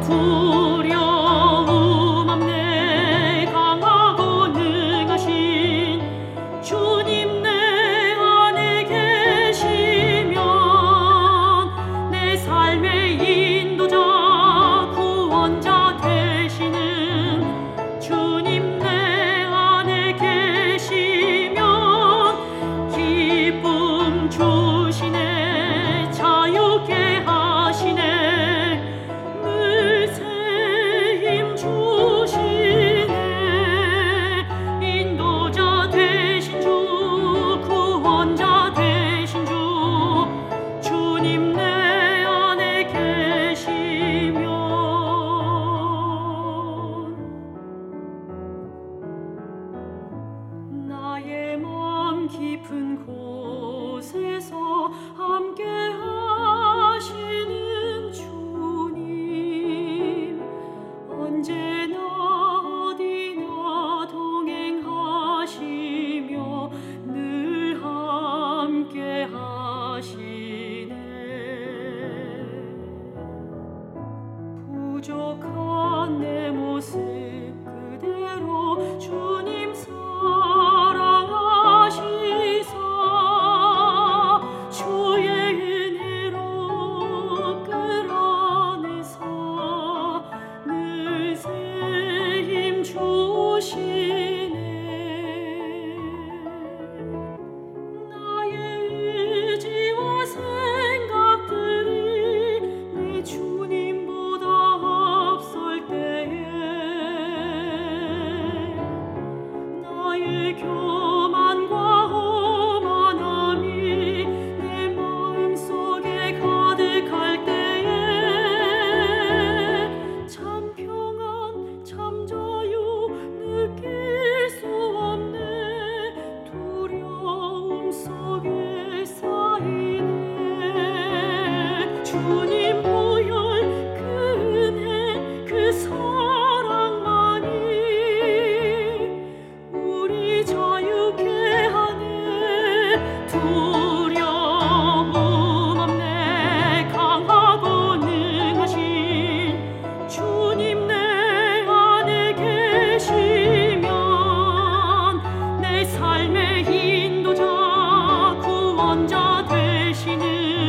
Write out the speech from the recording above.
두려움 없네 강하고 능하신 주님 내 안에 계시면 내 삶의 인도자 구원자 되시는 주님 내 안에 계시면 기쁨 주시네 자유케 하시네 늘새 힘 주시네 인도자 되신 주 구원자 되신 주 주님 내 안에 계시면 나의 마음 깊은 곳에서 함께 하시는 주님 언제나 어디나 동행하시며 늘 함께 하시네 부족한 내 모습 그대로 주님 사랑하시사 주의 은혜로 끌어내사 늘새 힘 주시네 나의 의지와 생각들이 내 주님보다 앞설 때에 나의 교만과 오만함이 내 마음속에 가득할 때에 참 평안 참 자유 느낄 수 없네 두려움 속에 쌓이네 주님 보혈 그 은혜 그 사랑만이 우리 자유케 하네 두려움 없네 강하고 능하신 주님 내 안에 계시면 내 삶의 인도자 구원자 되시는